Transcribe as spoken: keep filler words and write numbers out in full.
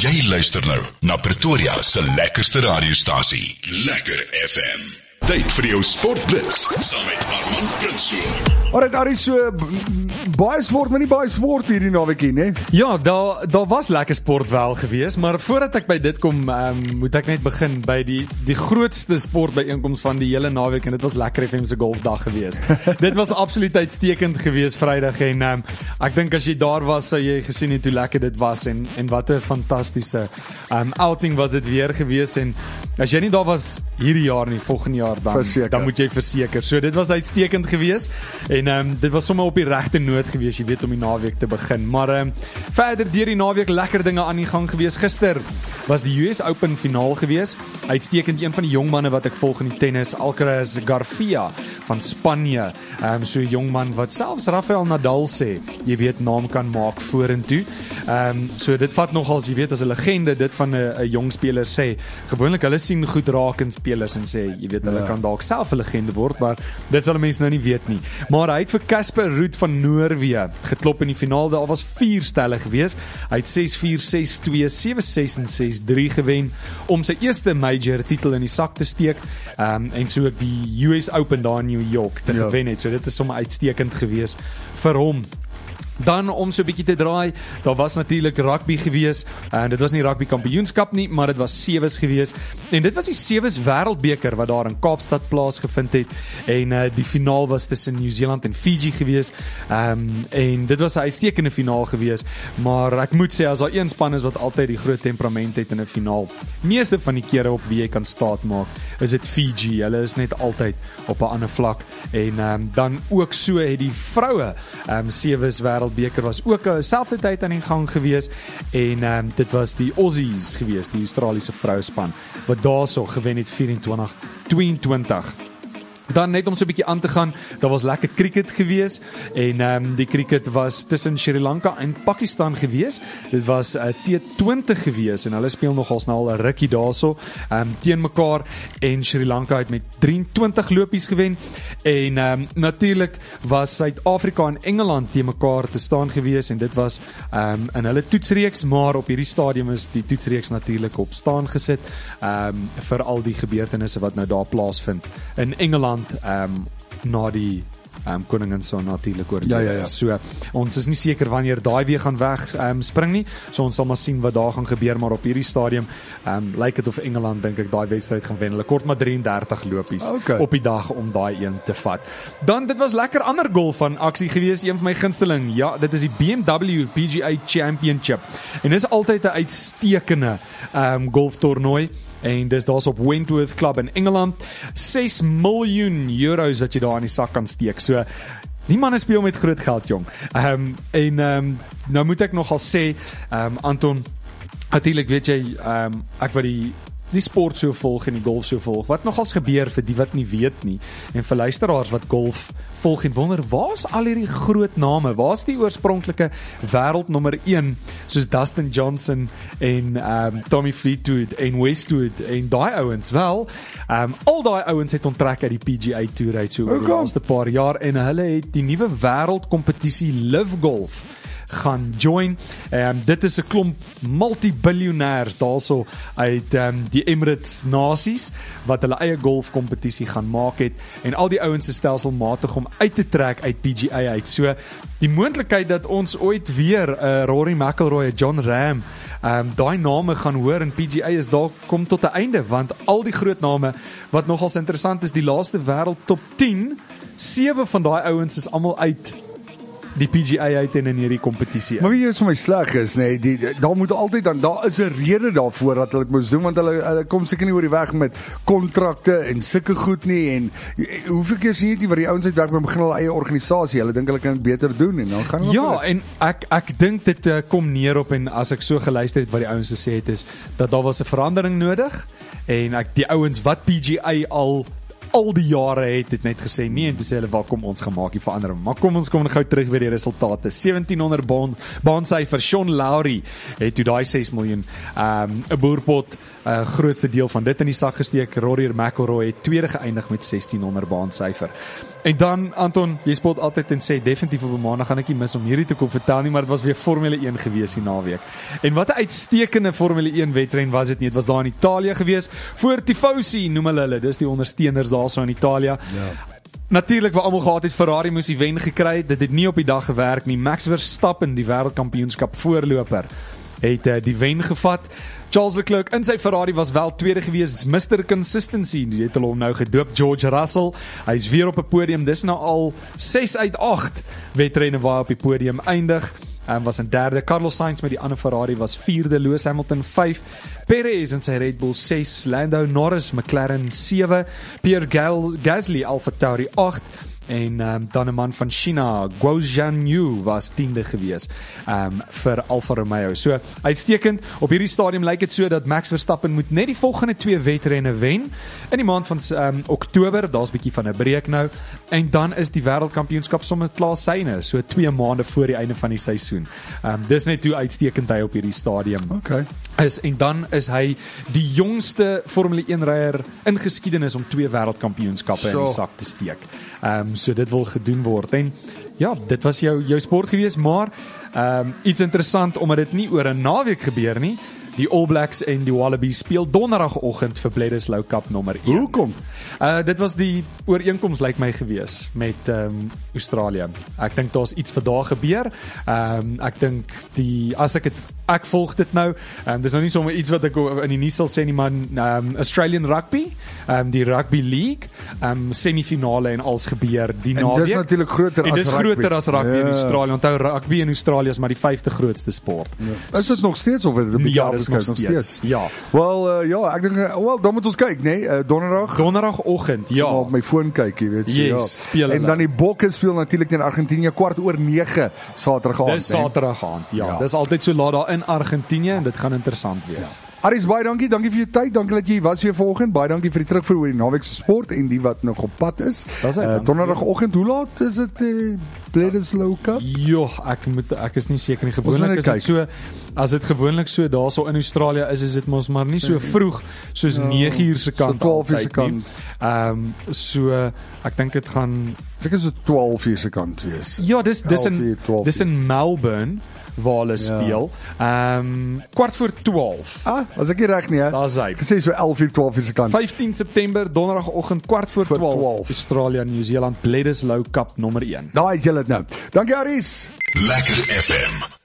Jy luister nou na Pretoria se lekkerste radiostasie, Lekker F M. Tyd vir jou sportblits, saam met Armand Prinsloo. Alright, Arie, so baie sport, maar nie baie sport hierdie naweekie, né? Ja, daar daar was lekker sport wel gewees, maar voordat ek by dit kom, um, moet ek net begin by die die grootste sportbyeenkoms van die hele naweek, en dit was Lekker F M se golfdag gewees. Dit was absoluut uitstekend gewees Vrydag, en um, ek dink as jy daar was, sou jy gesien het hoe lekker dit was, en en wat 'n fantastiese um, outing was dit weer gewees, en as jy nie daar was hierdie jaar nie, volgende jaar dan, verseker. dan moet jy verseker. So dit was uitstekend gewees, en um, dit was sommer op die regte noot gewees, jy weet, om die naweek te begin. Maar um, verder deur die naweek lekker dinge aan die gang gewees. Gister was die U S Open finaal gewees. Uitstekend, een van die jong manne wat ek volg in die tennis, Alcaraz Garcia van Spanje. Um, so 'n jong man wat selfs Rafael Nadal sê, jy weet, naam kan maak vorentoe. Um, so dit vat nogals, jy weet, as 'n legende dit van 'n 'n jong speler sê. Gewoonlik hulle sien goed raak in spelers en sê, jy weet, hulle ja. kan dalk self 'n legende word, maar dit sal mense nou nie weet nie. Maar hy het vir Casper Ruud van Noorwe geklop in die finaal. Daar was vier stelle gewees. Hy het ses vier, ses twee, sewe ses en ses drie gewen om sy eerste major titel in die sak te steek, um, en so ook die U S Open daar in New York te ja. gewen het. So dit is sommer uitstekend gewees vir hom. Dan om so 'n bietjie te draai, daar was natuurlik rugby gewees, en dit was nie rugby kampioenskap nie, maar dit was sewes gewees, en dit was die sewes wêreldbeker wat daar in Kaapstad plaasgevind het, en uh, die finaal was tussen Nieu-Seeland en Fiji gewees, um, en dit was 'n uitstekende finaal gewees, maar ek moet sê, as daar een span is wat altyd die groot temperament het in 'n finaal, meeste van die kere op wie jy kan staat maak, is dit Fiji. Hulle is net altyd op 'n ander vlak, en um, dan ook so het die vroue um, sewes wêreld beker was ook 'n selfde tyd aan die gang gewees, en um, dit was die Aussies gewees, die Australiese vrouspan wat daarso gewen het vyf-en-twintig twee-en-twintig. Dan net om so 'n bietjie aan te gaan, daar was lekker cricket gewees, en um, die cricket was tussen Sri Lanka en Pakistan gewees. Dit was uh, T twintig gewees, en hulle speel nogals nou al 'n rukkie daarso um, teen mekaar, en Sri Lanka het met drieëntwintig lopies gewen, en um, natuurlik was Suid-Afrika en Engeland teen mekaar te staan gewees, en dit was um, in hulle toetsreeks, maar op hierdie stadium is die toetsreeks natuurlik op staan gesit, um, vir al die gebeurtenisse wat nou daar plaasvind in Engeland, Um, na die um, Koninginsson natuurlik oor. Ja, ja, ja. So, ons is nie seker wanneer daai weer gaan weg um, spring nie, so ons sal maar sien wat daar gaan gebeur, maar op hierdie stadium um, lyk dit of Engeland, dink ek, daai wedstryd gaan wen. Hulle kort maar drieëndertig lopies okay. op die dag om daai een te vat. Dan, dit was lekker ander golf van aksie gewees, een van my gunsteling, ja, dit is die B M W P G A Championship, en dit is altyd 'n uitstekende um, golftoernooi, en dis daar's op Wentworth Club in Engeland, ses miljoen euros wat jy daar in die sak kan steek. So die manne speel met groot geld, jong. Um, en um, nou moet ek nogal sê, um, Anton, natuurlik weet jy, um, ek wat die die sport so volg en die golf so volg, wat nogals gebeur vir die wat nie weet nie, en vir luisteraars wat golf volg en wonder, waar's al hierdie groot name, waar's die oorspronklike wêreld nommer een, soos Dustin Johnson en um, Tommy Fleetwood en Westwood en daai ouens, wel, um, al daai ouens het onttrek uit die P G A Tour uit so oor die laaste paar jaar, en hulle het die nuwe wêreldkompetisie Live Golf gaan join. Um, dit is 'n klomp multibiljonêers daarso uit um, die Emirates nasies wat hulle eie golfkompetisie gaan maak het, en al die ouens is stelselmatig om uit te trek uit P G A uit. So die moontlikheid dat ons ooit weer 'n uh, Rory McIlroy, John Ram, um, daai name gaan hoor in P G A is dalk kom tot 'n einde, want al die groot name wat nogals interessant is, die laaste wêreld top tien, sewe van daai ouens is almal uit die P G A uit en in hierdie kompetisie. Maar wie is vir my sleg is, nee, die, die, daar moet altyd dan, daar is 'n rede daarvoor dat hulle dit moes doen, want hulle, hulle kom seker nie oor die weg met kontrakte en sulke goed nie, en hoeveel keer sien jy nie wat die ouens uitwerk, maar begin hulle eie organisasie, hulle dink hulle kan dit beter doen, en dan gaan hulle Ja, en ek, ek dink dit uh, kom neer op, en as ek so geluister het wat die ouens gesê het, is, dat daar was 'n verandering nodig, en ek, die ouens wat P G A al al die jare het dit net gesê nee en toe sê hulle waar kom ons gemaak die verandering. Maar kom ons kom gou terug weer die resultate. sewentien honderd baan baansyfer. Sean Lowry het toe daai ses miljoen um, 'n boerpot uh, grootste deel van dit in die sak gesteek. Rory McIlroy het tweede geëindig met sestien honderd baansyfer. En dan, Anton, jy spot altyd en sê, definitief op 'n maandag gaan ek nie mis om hierdie te kom vertel nie, maar dit was weer Formule een gewees die naweek. En wat 'n uitstekende Formule een wedren was dit nie, dit was daar in Italië gewees, voor Tifosi noem hulle hulle, dis die ondersteuners daar so in Italië. Ja. Natuurlik, wat almal gehad het, Ferrari moes die wen gekry, dit het nie op die dag gewerk nie. Max Verstappen, die wêreldkampioenskap voorloper, het uh, die wen gevat. Charles Leclerc in sy Ferrari was wel tweede gewees, it's mister Consistency, die het hulle hom nou gedoop. George Russell, hy is weer op 'n podium, dis nou al ses uit agt wedrenne waar hy op die podium eindig. Um, was in derde, Carlos Sainz met die ander Ferrari was vierde, Lewis Hamilton vyf, Perez in sy Red Bull ses, Lando Norris, McLaren sewe, Pierre Gasly, AlphaTauri agt, en um, dan 'n man van China, Guo Jianyu, was tiende gewees um, vir Alfa Romeo. So, uitstekend, op hierdie stadium lyk dit so dat Max Verstappen moet net die volgende twee wedrenne wen, in die maand van um, Oktober, daar's bietjie van 'n breek nou, en dan is die wêreldkampioenskap sommer klaar syne, so twee maande voor die einde van die seisoen. Um, dis net hoe uitstekend hy op hierdie stadium okay. is, en dan is hy die jongste Formule een ryer in geskiedenis om twee wêreldkampioenskappe in die sak te steek. Um, so dit wil gedoen word, en ja, dit was jou, jou sport gewees, maar um, iets interessant, omdat dit nie oor 'n naweek gebeur nie, die All Blacks en die Wallabies speel donderdagoggend vir Bledisloe Cup nommer een. Hoekom? Uh, dit was die ooreenkoms lyk my gewees met um, Australië. Ek dink daar's iets wat daar gebeur. Um, ek dink die as ek het ek volg dit nou. Um, dis nou nie sommer iets wat ek in die nuus sal sê nie, maar um, Australian Rugby, um, die Rugby League, um, semifinale en als gebeur die naweek. En dis natuurlik groter as rugby. En dis rugby. groter as rugby ja. in Australië. Onthou, rugby in Australië is maar die vyfde grootste sport. Ja. Is dit nog steeds of het dit 'n bietjie ja, dis nog steeds. steeds. Ja. Wel uh, ja, ek dink wel dan moet ons kyk, nê? Nee? Uh, donderdag. Donderdagoggend, ja. Op my foon kyk, jy weet, so yes, ja. Speel en dan die Bokke speel natuurlik teen Argentinië kwart oor nege Saterdag aand. Dis Saterdag aand, ja. ja. Dis altyd so laat daar in Argentinië en dit gaan interessant wees. Ja. Aries, baie dankie, dankie vir jou tyd, dankie dat jy was weer vanoggend, baie dankie vir die terugvoer oor die naweek se sport en die wat nog op pad is. Uh, Donderdagoggend, hoe laat is dit uh, Bledisloe Cup? Jo, ek moet ek is nie seker nie, gewoonlik is dit so, as dit gewoonlik so daarso in Australië is, is dit mos maar nie so vroeg soos ja, nege uur se kant, so twaalf uur se kant. Ehm um, so ek dink dit gaan seker so twaalf uur se kant wees. Ja, dis dis in dis in Melbourne waar hulle speel. Ehm um, kwart voor twaalf. Ah, as ek nie reg nie, hè. Daar's hy. Ek sê so elf uur twaalf uur se kant. vyftien September donderdagoggend kwart voor twaalf. Australië New Zealand Bledisloe Cup nommer een. Daai het julle dit nou. Dankie Aries. Lekker F M.